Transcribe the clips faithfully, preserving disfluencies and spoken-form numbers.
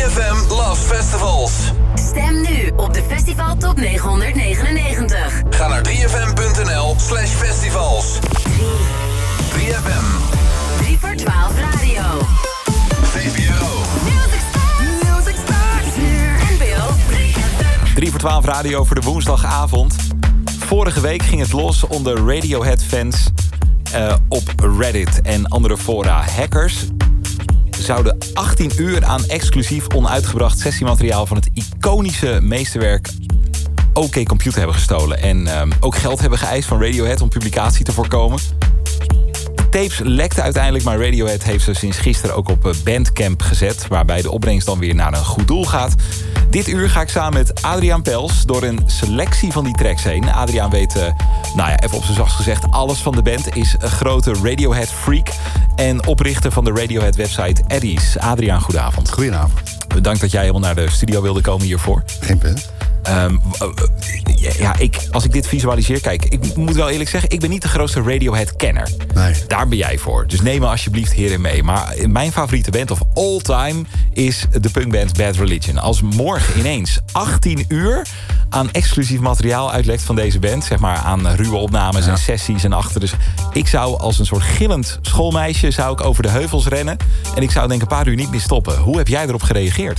F M loves festivals. Stem nu op de Festival Top negenhonderdnegenennegentig. Ga naar drie f m punt n l slash festivals. drie F M. drie voor twaalf radio. V P R O. Music starts. Music starts here. N P O drie F M. drie voor twaalf radio voor de woensdagavond. Vorige week ging het los onder Radiohead-fans uh, op Reddit en andere fora. Hackers zouden achttien uur aan exclusief onuitgebracht sessiemateriaal van het iconische meesterwerk OK Computer hebben gestolen. En um, ook geld hebben geëist van Radiohead om publicatie te voorkomen. De tapes lekten uiteindelijk, maar Radiohead heeft ze sinds gisteren ook op Bandcamp gezet, waarbij de opbrengst dan weer naar een goed doel gaat. Dit uur ga ik samen met Adriaan Pels door een selectie van die tracks heen. Adriaan weet, uh, nou ja, even op zijn zachtst gezegd, alles van de band. Is een grote Radiohead-freak en oprichter van de Radiohead-website Eddies. Adriaan, goedenavond. Goedenavond. Bedankt dat jij helemaal naar de studio wilde komen hiervoor. Geen punt. Um, ja, ik, als ik dit visualiseer... Kijk, ik moet wel eerlijk zeggen, ik ben niet de grootste Radiohead-kenner. Nee. Daar ben jij voor. Dus neem me alsjeblieft hierin mee. Maar mijn favoriete band of all time is de punkband Bad Religion. Als morgen ineens achttien uur aan exclusief materiaal uitlekt van deze band, zeg maar aan ruwe opnames ja. en sessies en achter. Dus ik zou als een soort gillend schoolmeisje zou ik over de heuvels rennen. En ik zou denk een paar uur niet meer stoppen. Hoe heb jij erop gereageerd?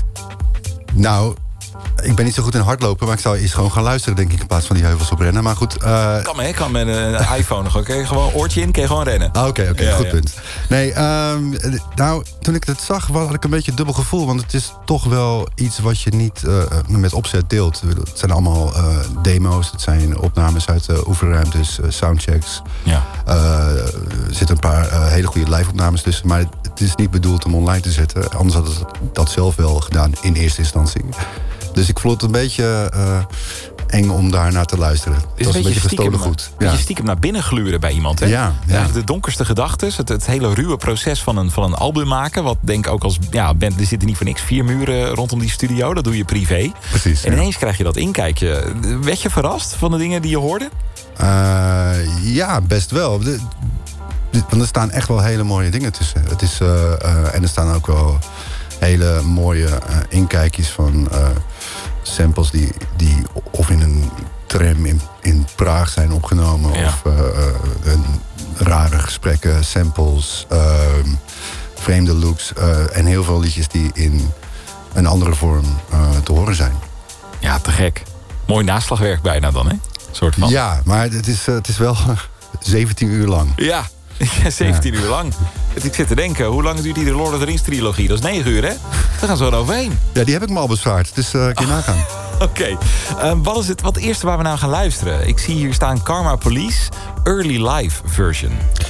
Nou, ik ben niet zo goed in hardlopen, maar ik zou eerst gewoon gaan luisteren, denk ik, in plaats van die heuvels op rennen. Maar goed. Uh... Kan, hè? Kan met een iPhone nog. Oké, gewoon oortje in, kun je gewoon rennen. Oké, oké, okay, ja, goed ja. punt. Nee, um, nou, toen ik het zag, had ik een beetje een dubbel gevoel. Want het is toch wel iets wat je niet uh, met opzet deelt. Het zijn allemaal uh, demo's, het zijn opnames uit uh, oefenruimtes, uh, soundchecks. Ja. Uh, er zitten een paar uh, hele goede live-opnames tussen. Maar het is niet bedoeld om online te zetten. Anders had het dat zelf wel gedaan in eerste instantie. Dus ik vond het een beetje uh, eng om daar naar te luisteren. Het was een beetje gestolen goed. Ja. Ja. Je stiekem naar binnen gluren bij iemand, hè? Ja, ja. De donkerste gedachten, het, het hele ruwe proces van een, van een album maken. Wat denk ik ook als ja, band, er zitten niet voor niks vier muren rondom die studio. Dat doe je privé. Precies. En ja. ineens krijg je dat inkijkje. Werd je verrast van de dingen die je hoorde? Uh, ja, best wel. De, de, want er staan echt wel hele mooie dingen tussen. Het is, uh, uh, en er staan ook wel hele mooie uh, inkijkjes van uh, samples die, die of in een tram in, in Praag zijn opgenomen. Ja. Of uh, uh, een, rare gesprekken, samples, uh, vreemde looks. Uh, en heel veel liedjes die in een andere vorm uh, te horen zijn. Ja, te gek. Mooi naslagwerk bijna dan, hè? Soort van. Ja, maar het is, uh, het is wel zeventien uur lang. Ja, zeventien ja. uur lang. Ik zit te denken, hoe lang duurt die de Lord of the Rings trilogie? Dat is negen uur, hè? Daar gaan ze wel overheen. Ja, die heb ik me al bezwaard. Dus uh, kun je oh. nagaan. Oké. Okay. Um, wat is het wat eerste waar we naar gaan luisteren? Ik zie hier staan Karma Police, Early Live version.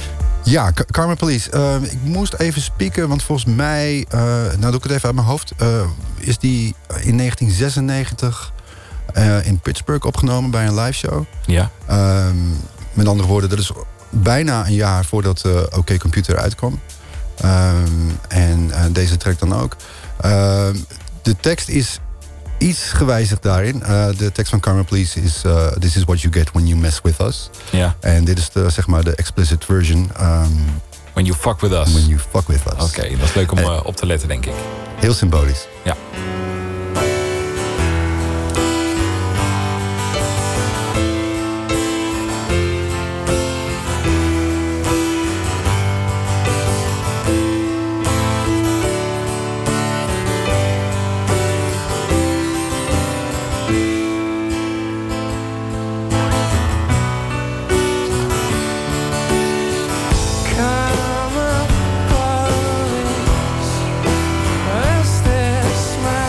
Ja, K- Karma Police. Uh, ik moest even spieken, want volgens mij, uh, nou doe ik het even uit mijn hoofd, uh, is die in negentien zesennegentig uh, in Pittsburgh opgenomen bij een live show. Ja. Uh, met andere woorden, dat is bijna een jaar voordat uh, OK Computer uitkwam. Uh, en uh, deze track dan ook. Uh, de tekst is iets gewijzigd daarin. Uh, de tekst van Karma Police is uh, This is what you get when you mess with us. Ja. En dit is de, zeg maar de explicit version. Um, when you fuck with us. When you fuck with us. Oké, okay, dat is leuk om uh, op te letten, denk ik. Heel symbolisch. Ja. Karma police, where's this man?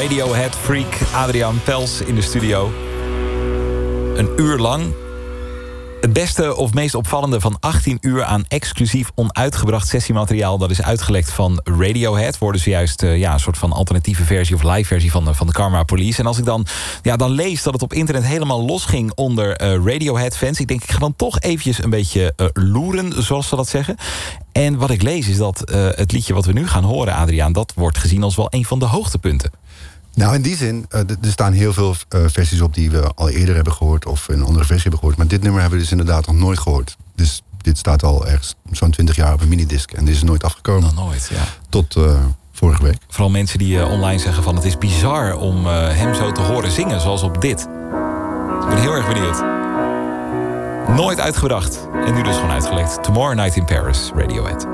Radiohead freak Adriaan Pels in de studio. Een uur lang. Het beste of meest opvallende van achttien uur aan exclusief onuitgebracht sessiemateriaal. Dat is uitgelekt van Radiohead. Worden ze juist uh, ja, een soort van alternatieve versie of live versie van de, van de Karma Police. En als ik dan, ja, dan lees dat het op internet helemaal losging onder uh, Radiohead fans. Ik denk, ik ga dan toch eventjes een beetje uh, loeren, zoals ze dat zeggen. En wat ik lees is dat uh, het liedje wat we nu gaan horen, Adriaan, dat wordt gezien als wel een van de hoogtepunten. Nou, in die zin, uh, er staan heel veel uh, versies op die we al eerder hebben gehoord of een andere versie hebben gehoord. Maar dit nummer hebben we dus inderdaad nog nooit gehoord. Dus dit staat al ergens zo'n twintig jaar op een minidisc en dit is nooit afgekomen. Nog nooit, ja. Tot uh, vorige week. Vooral mensen die uh, online zeggen van het is bizar om uh, hem zo te horen zingen, zoals op dit. Ik ben heel erg benieuwd. Nooit uitgebracht. En nu dus gewoon uitgelekt. Tomorrow Night in Paris, Radiohead.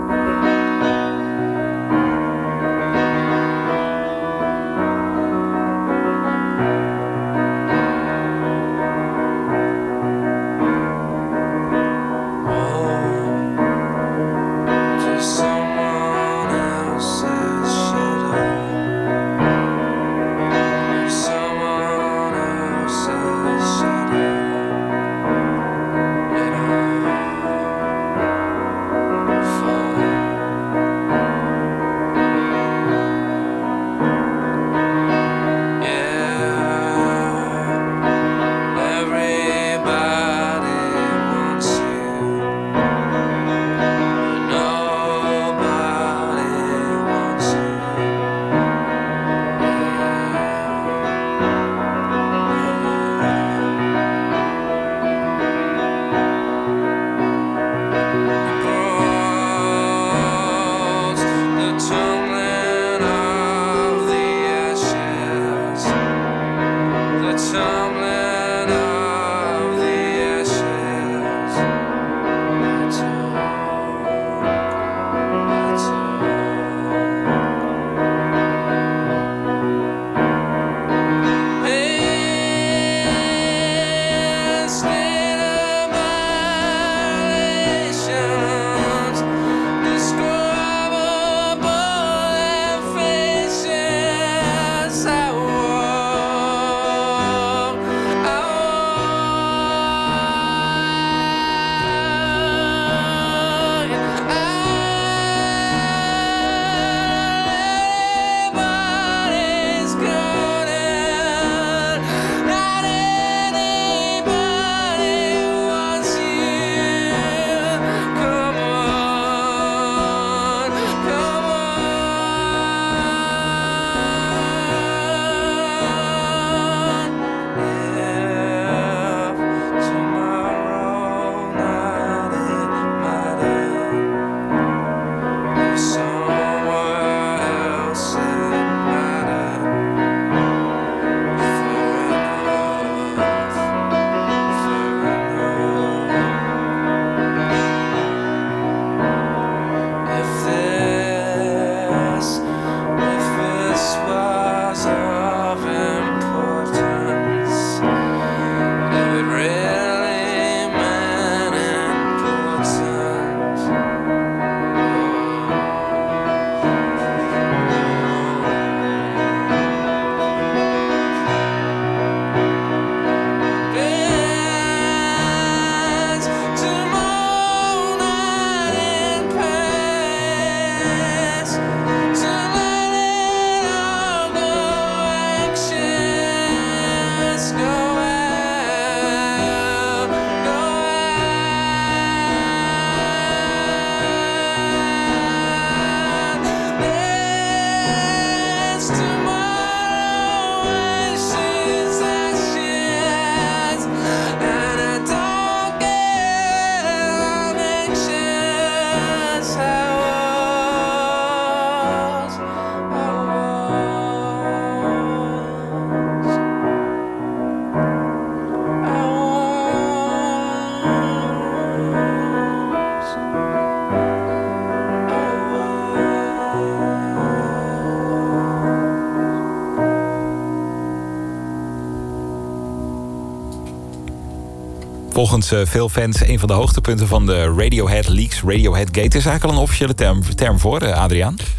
Volgens uh, veel fans een van de hoogtepunten van de Radiohead Leaks, Radiohead Gate. Is eigenlijk al een officiële term, term voor, uh, Adriaan?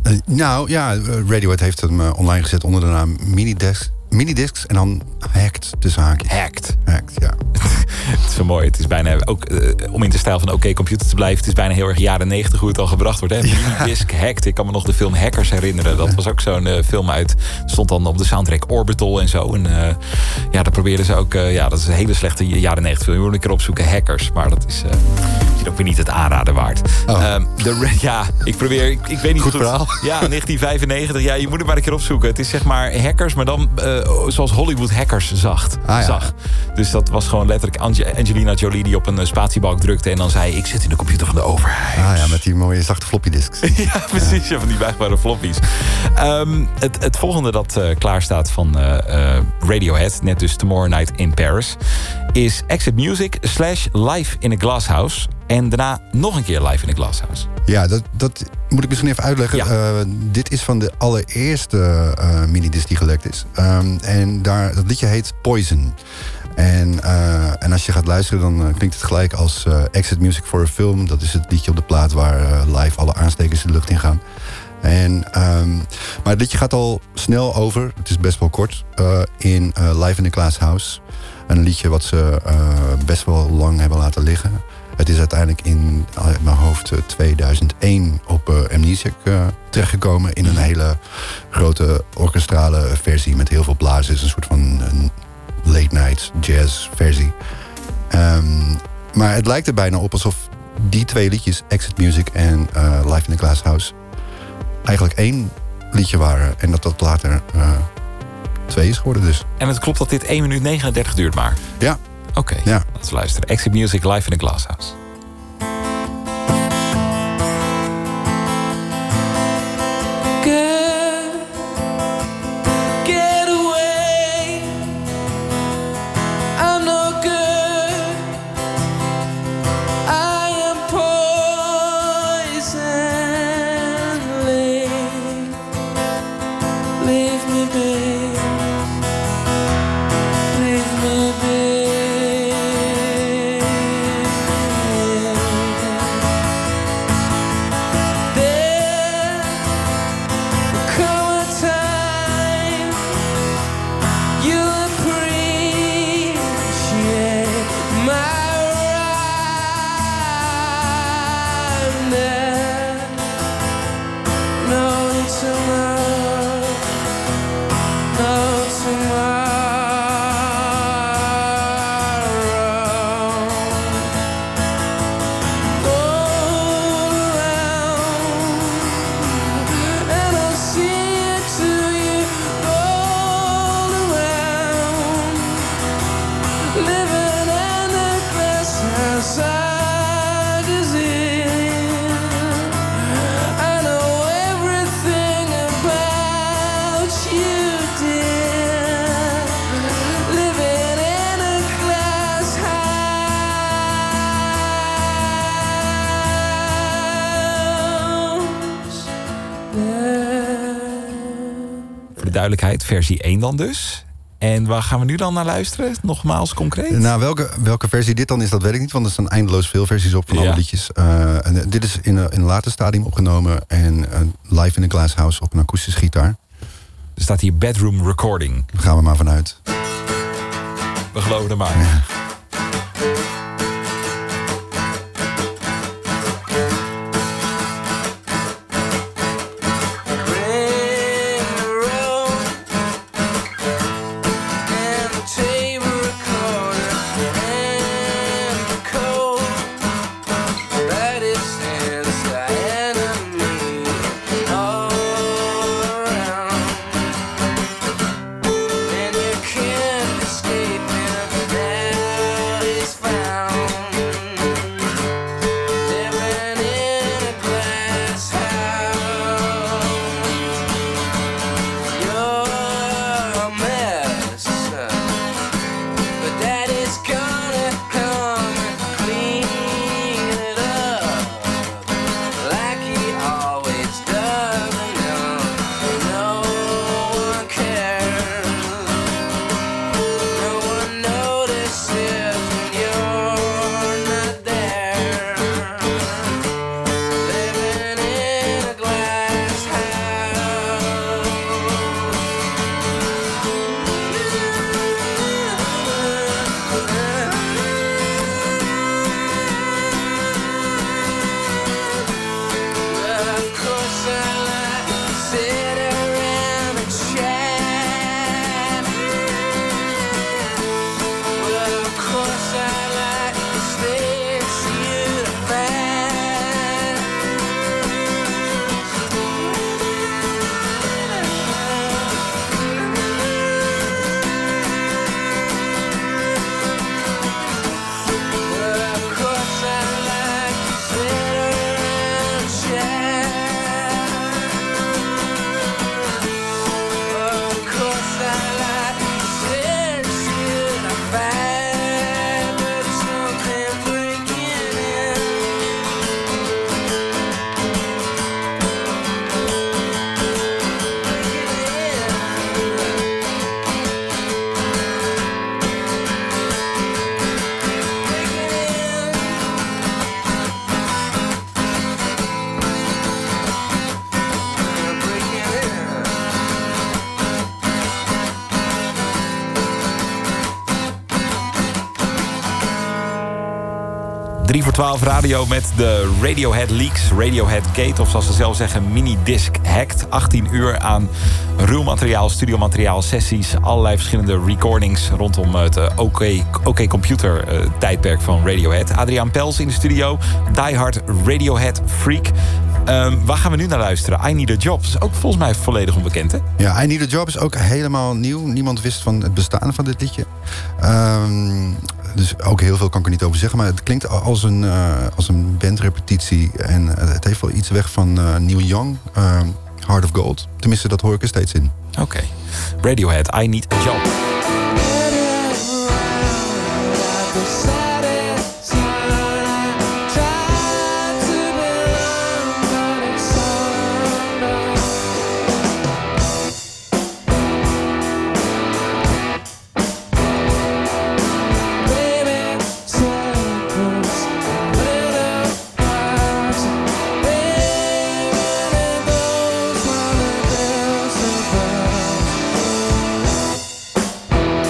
Uh, nou ja, Radiohead heeft hem uh, online gezet onder de naam Minidiscs. Minidiscs en dan hacked tussen haakjes. Hacked. Hacked, ja. Het is zo mooi. Het is bijna ook, uh, om in de stijl van oké computer te blijven... het is bijna heel erg jaren negentig hoe het al gebracht wordt. Hè? Minidisc, hacked. Ik kan me nog de film Hackers herinneren. Dat was ook zo'n uh, film uit... stond dan op de soundtrack Orbital en zo. En uh, ja, daar probeerden ze ook... Uh, ja, dat is een hele slechte jaren negentig film. Je moet een keer opzoeken, Hackers. Maar dat is uh, misschien ook weer niet het aanraden waard. Oh. Um, de, ja, ik probeer... Ik, ik weet niet goed. goed Verhaal. Ja, negentien vijfennegentig. Ja, je moet het maar een keer opzoeken. Het is zeg maar Hackers, maar dan uh, zoals Hollywood Hackers zacht, ah, ja. zag. Dus dat was gewoon letterlijk Ange- Angelina Jolie die op een uh, spatiebalk drukte... en dan zei, ik zit in de computer van de overheid. Ah ja, met die mooie zachte floppy disks. Ja, precies. Ja, van die buigbare floppies. Um, het, het volgende dat uh, klaar staat van uh, uh, Radiohead... net dus Tomorrow Night in Paris... is Exit Music slash Live in a Glasshouse... en daarna nog een keer Live in a Glasshouse. Ja, dat, dat moet ik misschien even uitleggen. Ja. Uh, dit is van de allereerste uh, minidisc die gelekt is. Um, en daar, dat liedje heet Poison. En, uh, en als je gaat luisteren, dan uh, klinkt het gelijk als uh, Exit Music for a Film. Dat is het liedje op de plaat waar uh, live alle aanstekers de lucht in gaan. En, um, maar het liedje gaat al snel over, het is best wel kort, uh, in uh, Live in a Glasshouse. Een liedje wat ze uh, best wel lang hebben laten liggen. Het is uiteindelijk in uit mijn hoofd tweeduizend één op uh, Amnesiac uh, terechtgekomen... in een hele grote orkestrale versie met heel veel blazers. Een soort van een late night jazz versie. Um, maar het lijkt er bijna op alsof die twee liedjes, Exit Music en uh, Live in a Glasshouse... eigenlijk één liedje waren. En dat dat later uh, twee is geworden dus. En het klopt dat dit één minuut negenendertig duurt maar? Ja. Oké, okay, ja. Laten we luisteren. Exit Music Live in a Glasshouse. Duidelijkheid, versie één dan dus. En waar gaan we nu dan naar luisteren? Nogmaals concreet? Nou, welke, welke versie dit dan is, dat weet ik niet. Want er staan eindeloos veel versies op van ja. alle liedjes. Uh, en, uh, dit is in, uh, in een later stadium opgenomen. En uh, live in een Glasshouse op een akoestische gitaar. Er staat hier bedroom recording. Daar gaan we maar vanuit. We geloven er maar. Ja. Escape in a drie voor twaalf radio met de Radiohead Leaks, Radiohead Gate, of zoals ze zelf zeggen, mini-disc hacked. achttien uur aan ruw materiaal, studiomateriaal, sessies, allerlei verschillende recordings rondom het uh, OK, OK Computer uh, tijdperk van Radiohead. Adriaan Pels in de studio, diehard Radiohead freak. Um, waar gaan we nu naar luisteren? I Need a Job. Dat is ook volgens mij volledig onbekend, hè? Ja, I Need a Job is ook helemaal nieuw. Niemand wist van het bestaan van dit liedje. Um, dus ook heel veel kan ik er niet over zeggen. Maar het klinkt als een, uh, als een bandrepetitie. En uh, het heeft wel iets weg van uh, Neil Young. Uh, Heart of Gold. Tenminste, dat hoor ik er steeds in. Oké. Okay. Radiohead, I Need a Job. We'll be right back.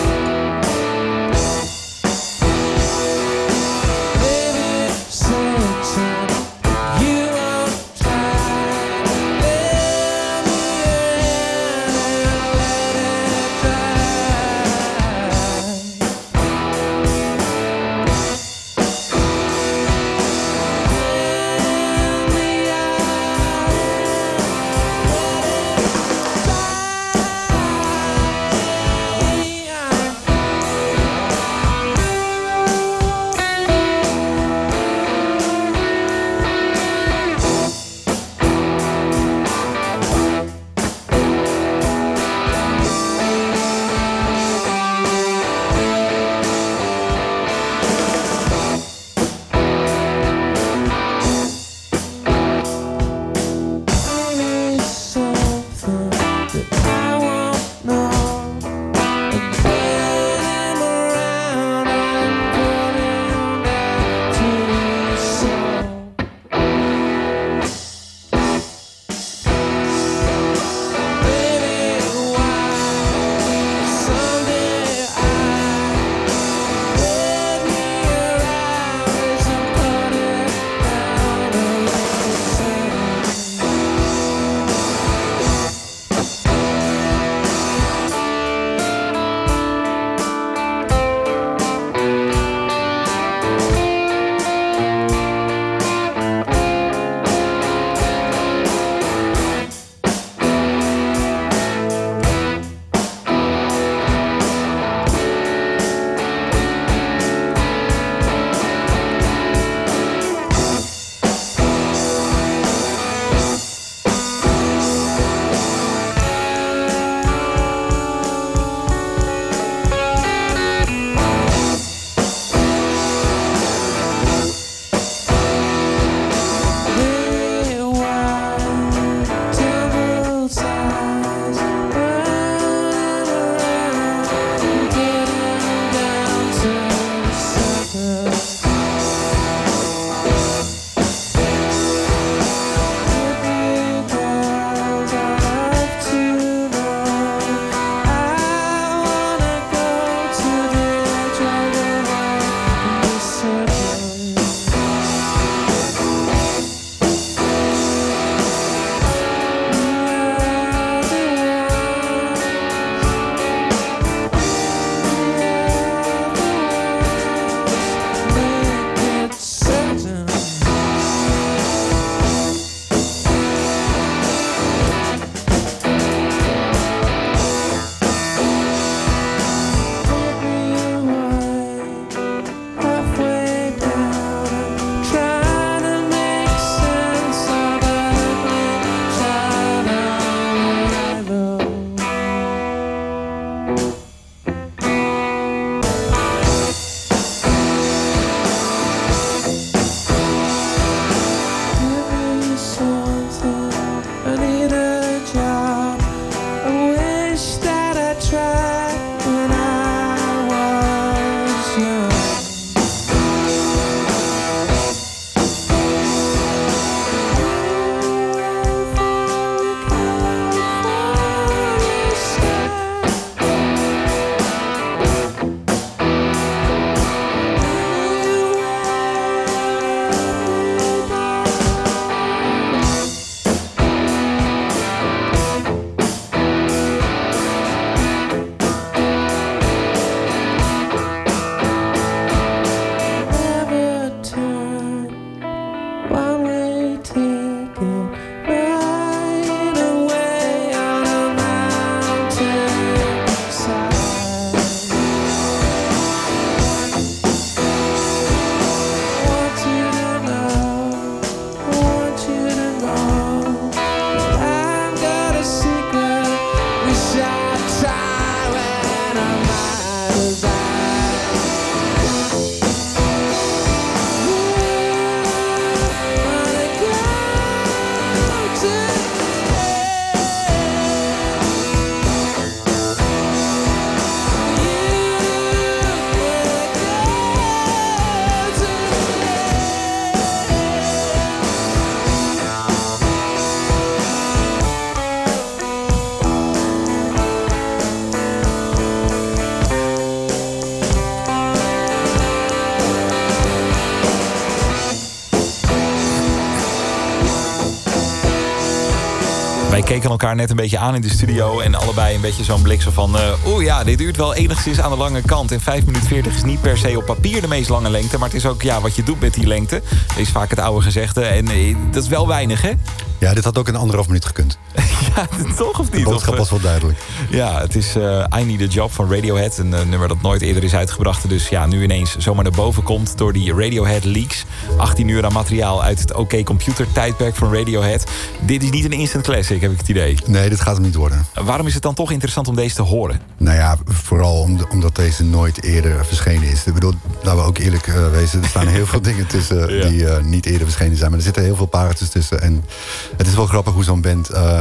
Wij keken elkaar net een beetje aan in de studio... en allebei een beetje zo'n blik zo van... Uh, oeh ja, dit duurt wel enigszins aan de lange kant. En vijf minuten veertig is niet per se op papier de meest lange lengte... maar het is ook ja, wat je doet met die lengte. Dat is vaak het oude gezegde. En uh, dat is wel weinig, hè? Ja, dit had ook in anderhalf minuut gekund. Ja, toch of niet? De boodschap of, was wel duidelijk. Ja, het is uh, I Need a Job van Radiohead. Een uh, nummer dat nooit eerder is uitgebracht. Dus ja, nu ineens zomaar naar boven komt door die Radiohead leaks. achttien uur aan materiaal uit het OK Computer tijdperk van Radiohead. Dit is niet een instant classic, heb ik het idee. Nee, dit gaat hem niet worden. Waarom is het dan toch interessant om deze te horen? Nou ja, vooral om de, omdat deze nooit eerder verschenen is. Ik bedoel, laten we ook eerlijk uh, wezen. Er staan heel veel dingen tussen ja. die uh, niet eerder verschenen zijn. Maar er zitten heel veel pareltjes tussen. En het is wel grappig hoe zo'n band... Uh,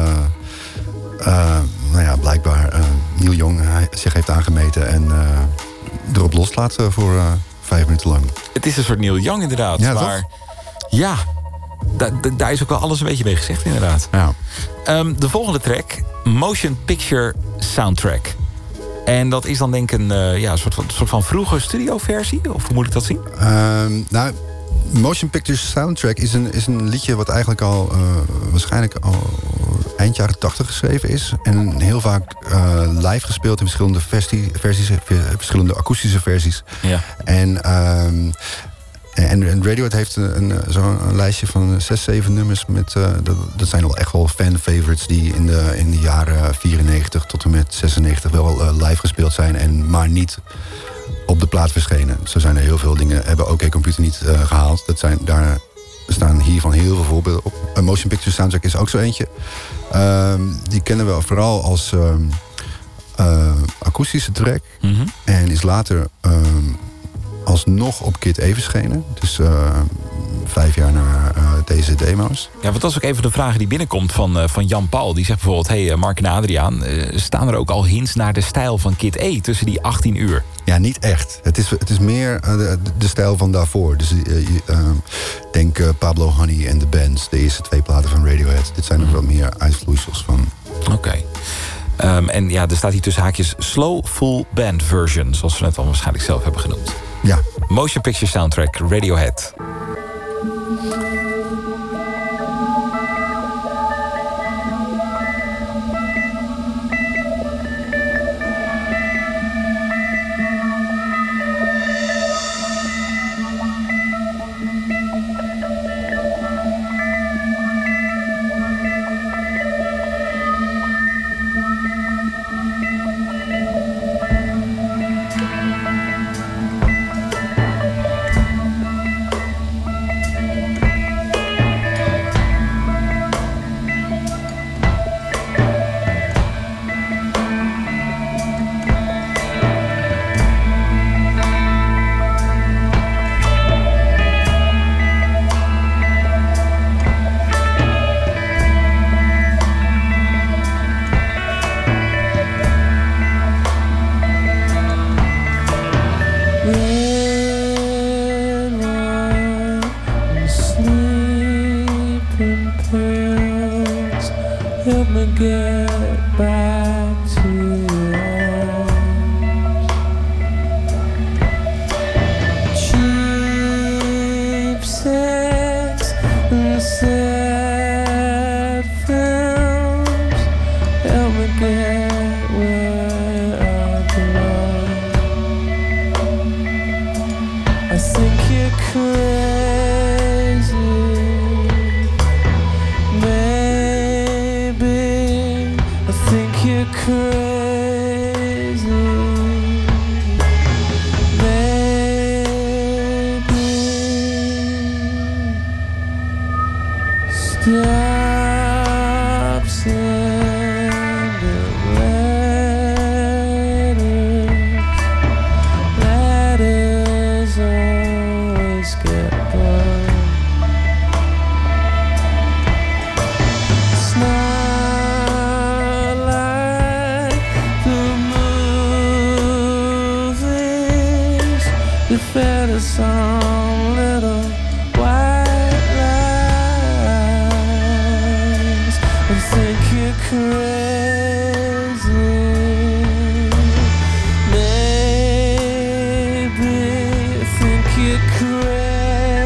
uh, nou ja, blijkbaar uh, Neil Young uh, zich heeft aangemeten... en uh, erop loslaat uh, voor uh, vijf minuten lang. Het is een soort Neil Young inderdaad. Ja, maar toch? Ja, da, da, daar is ook wel alles een beetje mee gezegd inderdaad. Ja. Um, de volgende track, Motion Picture Soundtrack. En dat is dan denk ik een uh, ja, soort, van, soort van vroege studioversie? Of hoe moet ik dat zien? Um, nou, Motion Picture Soundtrack is een, is een liedje wat eigenlijk al uh, waarschijnlijk al eind jaren tachtig geschreven is. En heel vaak uh, live gespeeld in verschillende versie, versies, verschillende akoestische versies. Ja. En, um, en, en Radiohead heeft een, een, zo'n lijstje van zes, zeven nummers. Met, uh, dat, dat zijn wel echt wel fan-favorites die in de, in de jaren vierennegentig tot en met zesennegentig wel uh, live gespeeld zijn. En maar niet op de plaat verschenen. Zo zijn er heel veel dingen, hebben OK Computer niet uh, gehaald. Dat zijn, daar staan hiervan heel veel voorbeelden op. A Motion Picture Soundtrack is ook zo eentje. Um, die kennen we vooral als um, uh, akoestische track. Mm-hmm. En is later um, alsnog op Kid A verschenen. Dus uh, vijf jaar na uh, deze demo's. Ja, want dat is ook even de vraag die binnenkomt van, uh, van Jan Paul. Die zegt bijvoorbeeld, hey Mark en Adriaan... Uh, staan er ook al hints naar de stijl van Kid A tussen die achttien uur? Ja, niet echt. Het is, het is meer uh, de, de stijl van daarvoor. Dus uh, uh, denk uh, Pablo Honey en The Bands. De eerste twee platen van Radiohead. Dit zijn er wat meer uitvloeisels van. Oké. Okay. Um, en ja, er staat hier tussen haakjes slow full band version. Zoals we net al waarschijnlijk zelf hebben genoemd. Ja. Motion Picture Soundtrack, Radiohead.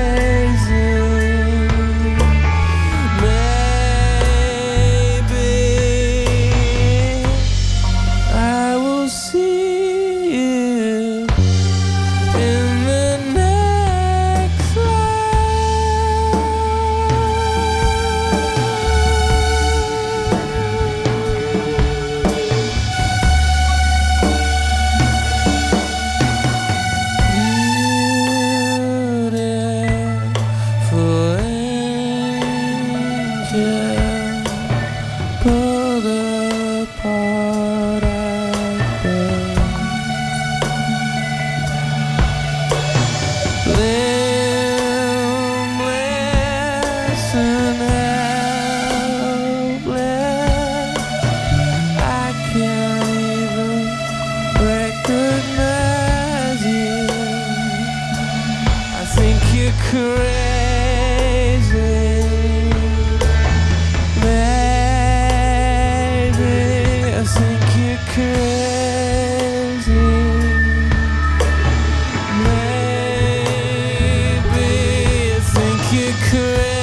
Crazy, maybe you're crazy.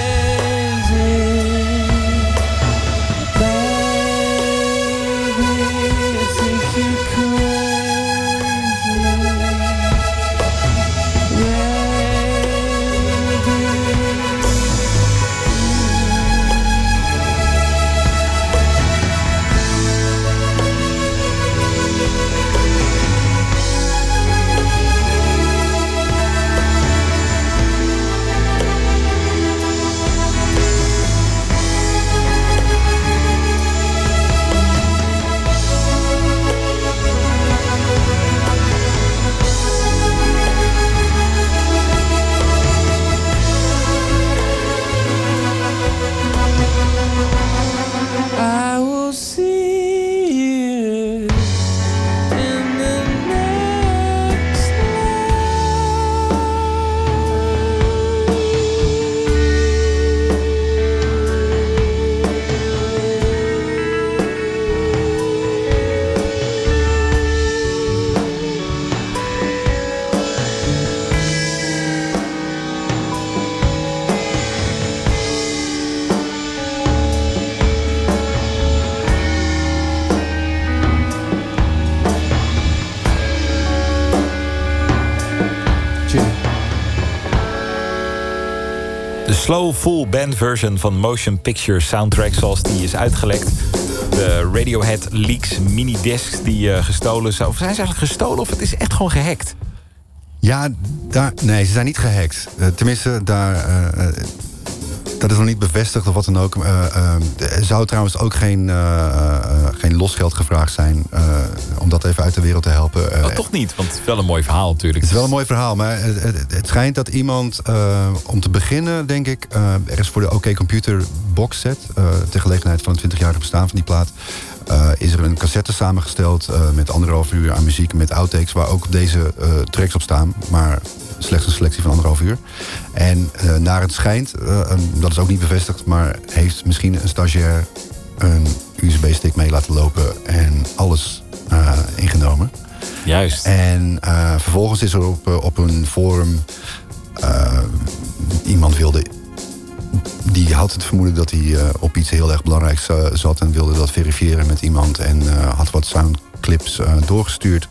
Slow full band version van Motion Picture Soundtrack zoals die is uitgelekt. De Radiohead leaks minidiscs die uh, gestolen zijn. Of zijn ze eigenlijk gestolen of het is echt gewoon gehackt? Ja, daar, nee, ze zijn niet gehackt. Uh, tenminste, daar, uh, uh, dat is nog niet bevestigd of wat dan ook. Uh, uh, er zou trouwens ook geen, uh, uh, geen losgeld gevraagd zijn uh, om dat even uit de wereld te helpen. Uh, oh, toch niet, want het is wel een mooi verhaal natuurlijk. Het is wel een mooi verhaal, maar het, het, het schijnt dat iemand, uh, om te beginnen denk ik, uh, er is voor de OK Computer box set, uh, ter gelegenheid van het twintigjarig bestaan van die plaat, Uh, is er een cassette samengesteld uh, met anderhalf uur aan muziek met outtakes, waar ook deze uh, tracks op staan, maar slechts een selectie van anderhalf uur. En uh, naar het schijnt, uh, um, dat is ook niet bevestigd, maar heeft misschien een stagiair een U S B-stick mee laten lopen en alles uh, ingenomen. Juist. En uh, vervolgens is er op, uh, op een forum uh, iemand wilde. Die had het vermoeden dat hij uh, op iets heel erg belangrijks uh, zat en wilde dat verifiëren met iemand. En uh, had wat soundclips uh, doorgestuurd.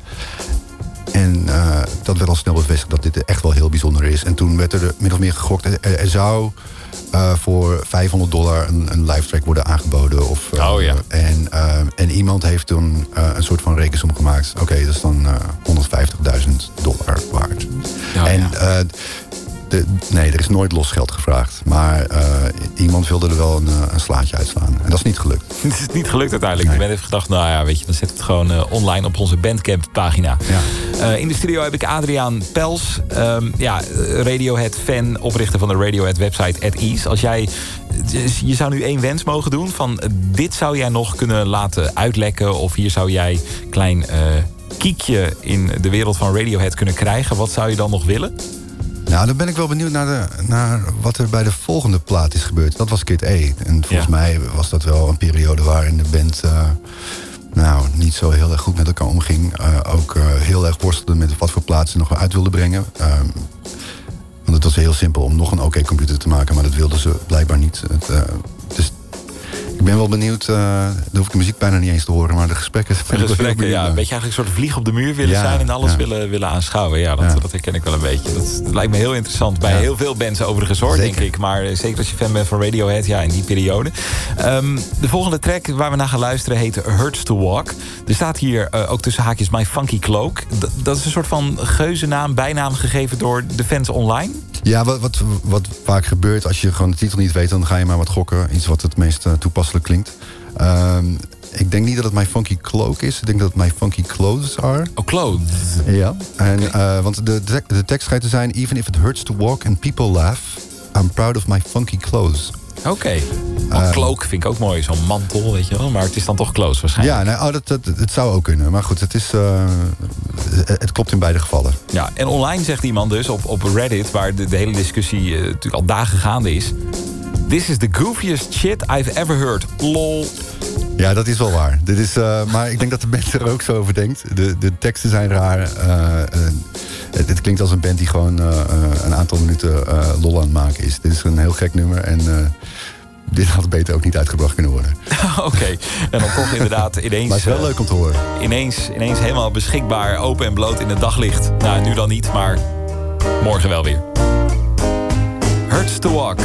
En uh, dat werd al snel bevestigd dat dit echt wel heel bijzonder is. En toen werd er min of meer gegokt. Er, er zou uh, voor vijfhonderd dollar een, een live track worden aangeboden. Of, uh, oh ja. En, uh, en iemand heeft toen uh, een soort van rekensom gemaakt. Oké, okay, dat is dan uh, honderdvijftigduizend dollar waard. Oh, en ja. uh, De, nee, er is nooit los geld gevraagd. Maar uh, iemand wilde er wel een, een slaatje uitslaan. En dat is niet gelukt. Het is niet gelukt uiteindelijk. Nee. Ik ben even gedacht, nou ja, weet je, dan zet het gewoon uh, online op onze Bandcamp pagina. Ja. Uh, in de studio heb ik Adriaan Pels. Um, ja, Radiohead-fan, oprichter van de Radiohead-website At Ease. Als jij, je zou nu één wens mogen doen van dit zou jij nog kunnen laten uitlekken. Of hier zou jij een klein uh, kiekje in de wereld van Radiohead kunnen krijgen. Wat zou je dan nog willen? Nou, dan ben ik wel benieuwd naar, de, naar wat er bij de volgende plaat is gebeurd. Dat was Kid A. En volgens ja. mij was dat wel een periode waarin de band uh, nou, niet zo heel erg goed met elkaar omging. Uh, ook uh, heel erg worstelde met wat voor plaat ze nog uit wilden brengen. Um, want het was heel simpel om nog een OK computer te maken, maar dat wilden ze blijkbaar niet. Het, uh, dus ik ben wel benieuwd, uh, dan hoef ik de muziek bijna niet eens te horen, maar de gesprekken... De gesprekken, ja. Een beetje eigenlijk een soort vlieg op de muur willen ja, zijn en alles ja. willen, willen aanschouwen. Ja dat, ja, dat herken ik wel een beetje. Dat, dat lijkt me heel interessant. Bij ja. heel veel bands overigens hoor, zeker. denk ik. Maar zeker als je fan bent van Radiohead, ja, in die periode. Um, de volgende track waar we naar gaan luisteren heet Hurts to Walk. Er staat hier uh, ook tussen haakjes My Funky Cloak. D- dat is een soort van geuzennaam, bijnaam gegeven door de fans online. Ja, wat, wat, wat vaak gebeurt als je gewoon de titel niet weet, dan ga je maar wat gokken. Iets wat het meest uh, toepasselijk klinkt. Um, ik denk niet dat het My Funky Cloak is. Ik denk dat het My Funky Clothes are. Oh, clothes. Ja, en, okay. uh, want de, de, de tekst schijnt te zijn: Even if it hurts to walk and people laugh, I'm proud of my funky clothes. Oké. Okay. Oh, uh, cloak vind ik ook mooi. Zo'n mantel, weet je wel. Maar het is dan toch clothes waarschijnlijk. Ja, nou, oh, dat, dat, het zou ook kunnen. Maar goed, het, is, uh, het klopt in beide gevallen. Ja, en online zegt iemand dus op, op Reddit, waar de, de hele discussie uh, natuurlijk al dagen gaande is: This is the goofiest shit I've ever heard. Lol. Ja, dat is wel waar. Dit is, uh, maar ik denk dat de band er ook zo over denkt. De, de teksten zijn raar. Uh, uh, het, het klinkt als een band die gewoon uh, uh, een aantal minuten uh, lol aan het maken is. Dit is een heel gek nummer en uh, dit had beter ook niet uitgebracht kunnen worden. Oké, okay. En dan toch inderdaad ineens... Maar het is wel leuk om te horen. Ineens, ineens helemaal beschikbaar, open en bloot in het daglicht. Nou, nu dan niet, maar morgen wel weer. Hurts to Walk.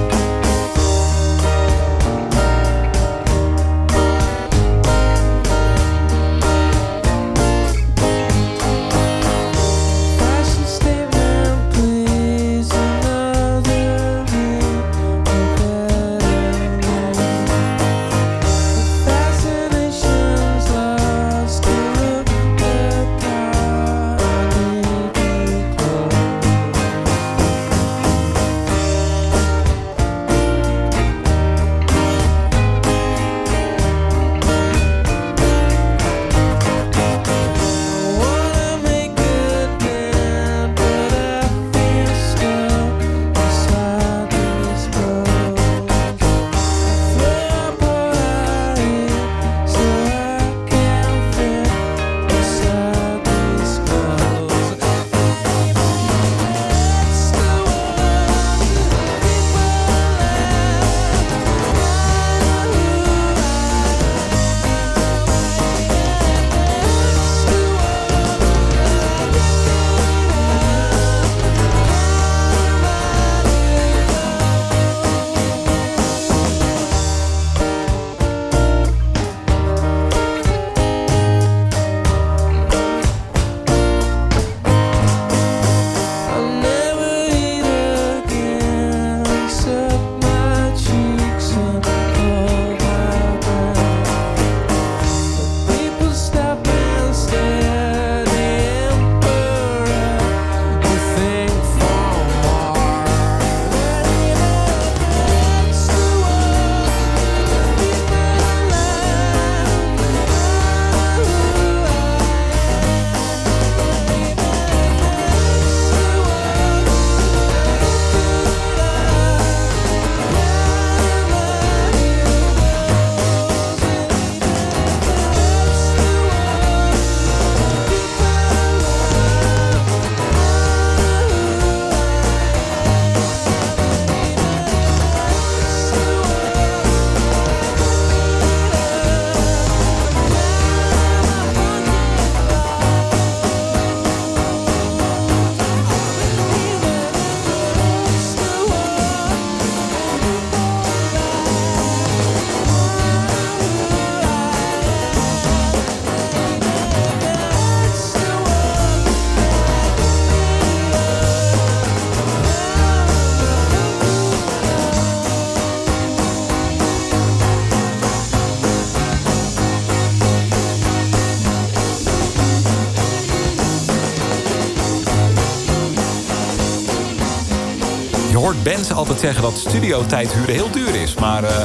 Je hoort bands altijd zeggen dat studiotijd huren heel duur is, maar... Uh...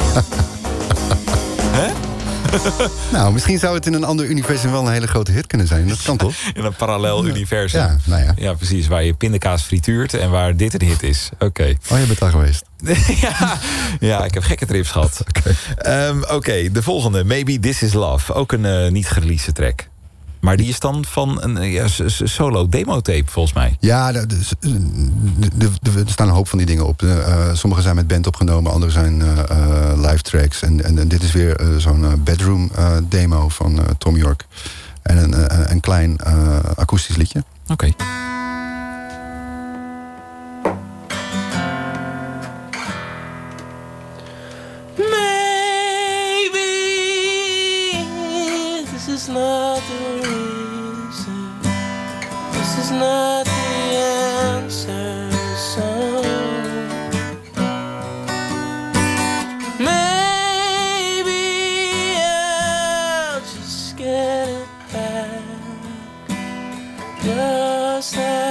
Hè? Nou, misschien zou het in een ander universum wel een hele grote hit kunnen zijn. Dat kan toch? In een parallel universum. Ja, nou ja. Ja, precies. Waar je pindakaas frituurt en waar dit een hit is. Oké. Okay. Oh, je bent daar geweest. ja, ja, ik heb gekke trips gehad. Oké, okay. um, okay, de volgende. Maybe This Is Love. Ook een uh, niet gereleased track. Maar die is dan van een ja, solo demo-tape, volgens mij. Ja, er staan een hoop van die dingen op. Uh, sommige zijn met band opgenomen, andere zijn uh, uh, live tracks. En, en, en dit is weer uh, zo'n uh, bedroom uh, demo van uh, Thom Yorke. En een, uh, een klein uh, akoestisch liedje. Oké. Okay. Not the reason. This is not the answer. So maybe I'll just get it back, just like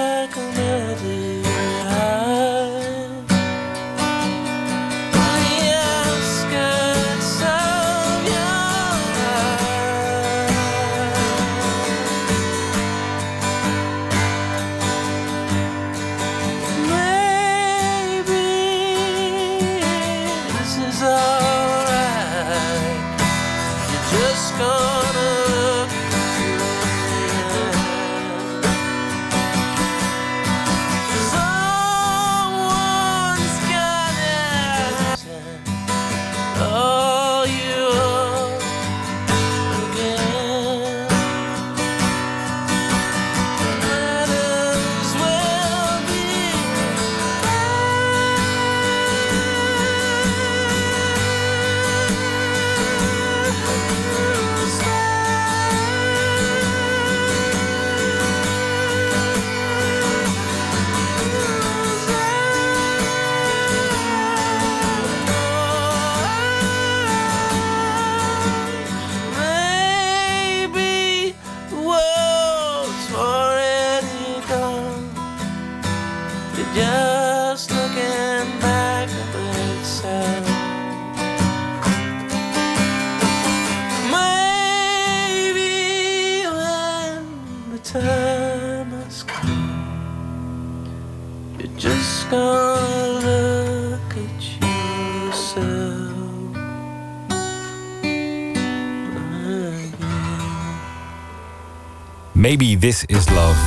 Maybe This Is Love.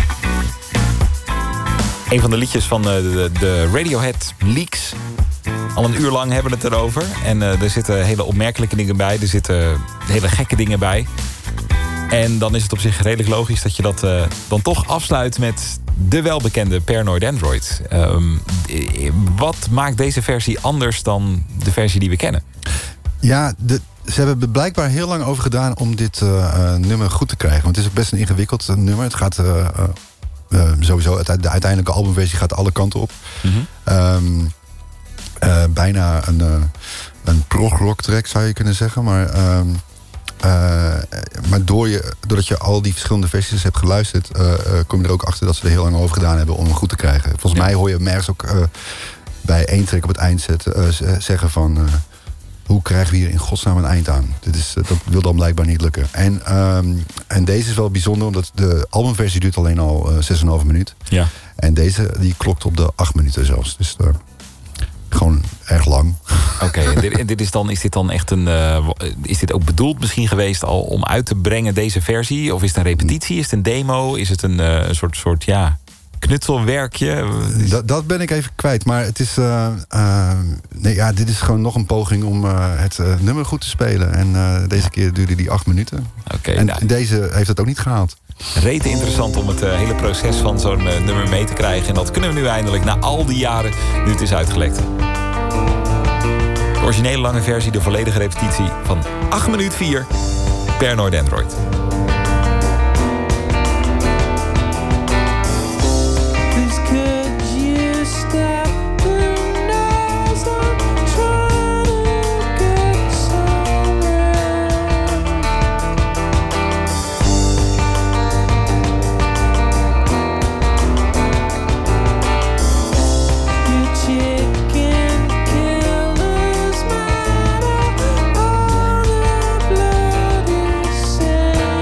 Een van de liedjes van de, de Radiohead Leaks. Al een uur lang hebben we het erover. En uh, er zitten hele opmerkelijke dingen bij. Er zitten hele gekke dingen bij. En dan is het op zich redelijk logisch dat je dat uh, dan toch afsluit met de welbekende Paranoid Android. Um, wat maakt deze versie anders dan de versie die we kennen? Ja, de, ze hebben er blijkbaar heel lang over gedaan om dit uh, uh, nummer goed te krijgen. Want het is ook best een ingewikkeld nummer. Het gaat uh, uh, uh, sowieso, het, de uiteindelijke albumversie gaat alle kanten op. Mm-hmm. Um, uh, bijna een, uh, een prog-rock track zou je kunnen zeggen. Maar, um, uh, maar door je, doordat je al die verschillende versies hebt geluisterd, Uh, uh, kom je er ook achter dat ze er heel lang over gedaan hebben om hem goed te krijgen. Volgens ja. mij hoor je hem ergens ook uh, bij één track op het eind zetten, uh, zeggen van Uh, hoe krijgen we hier in godsnaam een eind aan? Dit is, dat wil dan blijkbaar niet lukken. En, um, en deze is wel bijzonder, omdat de albumversie duurt alleen al uh, zes komma vijf minuut. Ja. En deze die klokt op de acht minuten zelfs. Dus uh, gewoon erg lang. Oké, okay, en dit, dit is, dan, is dit dan echt een Uh, is dit ook bedoeld misschien geweest al om uit te brengen, deze versie? Of is het een repetitie? Is het een demo? Is het een uh, soort, soort ja, knutselwerkje? Dat, dat ben ik even kwijt. Maar het is Uh, uh, nee, ja, dit is gewoon nog een poging om uh, het uh, nummer goed te spelen. En uh, deze keer duurde die acht minuten. Okay, en nou, deze heeft het ook niet gehaald. Rete interessant om het uh, hele proces van zo'n uh, nummer mee te krijgen. En dat kunnen we nu eindelijk na al die jaren, nu het is uitgelekt. De originele lange versie, de volledige repetitie van acht minuut vier. Paranoid Android. Say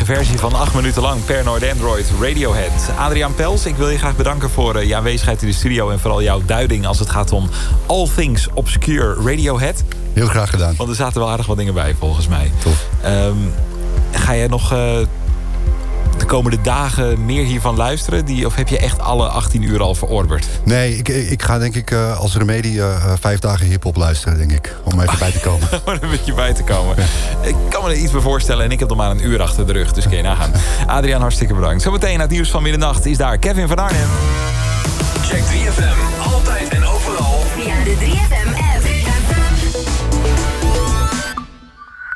eigen versie van acht minuten lang Paranoid Android, Radiohead. Adriaan Pels, ik wil je graag bedanken voor uh, je aanwezigheid in de studio... en vooral jouw duiding als het gaat om All Things Obscure Radiohead. Heel graag gedaan. Want er zaten wel aardig wat dingen bij, volgens mij. Tof. Um, ga jij nog uh, de komende dagen meer hiervan luisteren? Die, of heb je echt alle achttien uur al verorberd? Nee, ik, ik ga denk ik uh, als remedie uh, vijf dagen hiphop luisteren, denk ik. Om even bij te komen. Om er een beetje bij te komen. Ja. Ik kan me er iets bij voorstellen en ik heb nog maar een uur achter de rug. Dus kun je nagaan. Adriaan, hartstikke bedankt. Zometeen na het nieuws van middernacht is daar Kevin van Arnhem. Check drie F M, altijd en overal. Via de drie F M app.